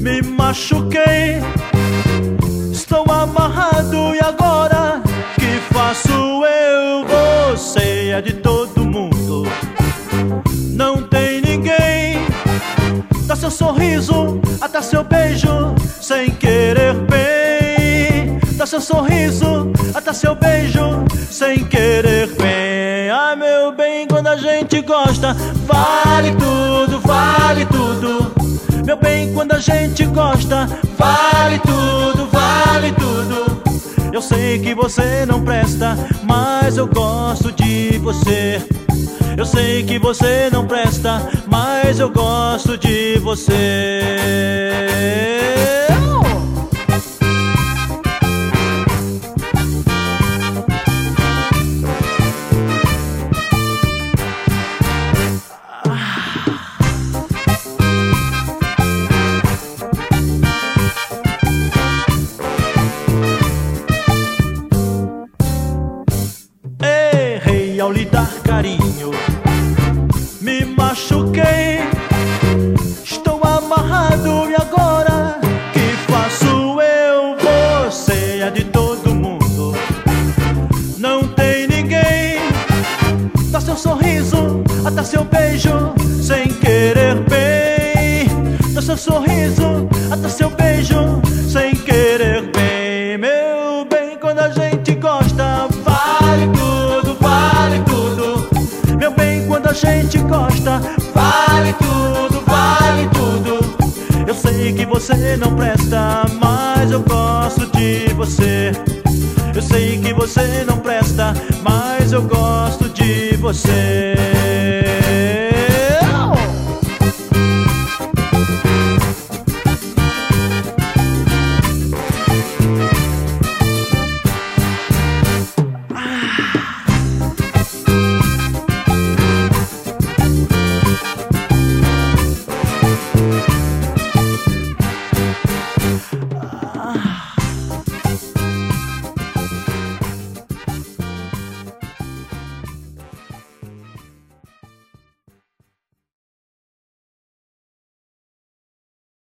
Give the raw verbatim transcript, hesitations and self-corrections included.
Me machuquei, estou amarrado e agora que faço eu? Você é de todo mundo, não tem ninguém. Dá seu sorriso, até seu beijo, sem querer bem. Dá seu sorriso, até seu beijo, sem querer bem. Ah, meu bem, quando a gente gosta, vale tudo, vale tudo. Meu bem, quando a gente gosta, vale tudo, vale tudo. Eu sei que você não presta, mas eu gosto de você. Eu sei que você não presta, mas eu gosto de você. Errei ao lhe dar carinho, me machuquei, estou amarrado e agora que faço eu? Você é de todo mundo, não tem ninguém. Dá seu sorriso, até seu beijo, sem querer bem. Dá seu sorriso, até seu beijo, sem querer bem. Meu bem, quando a gente gosta, vale tudo, vale tudo. Meu bem, quando a gente gosta, vale tudo, vale tudo. Eu sei que você não presta, mas eu gosto de você. Eu sei que você não presta, mas eu gosto de você.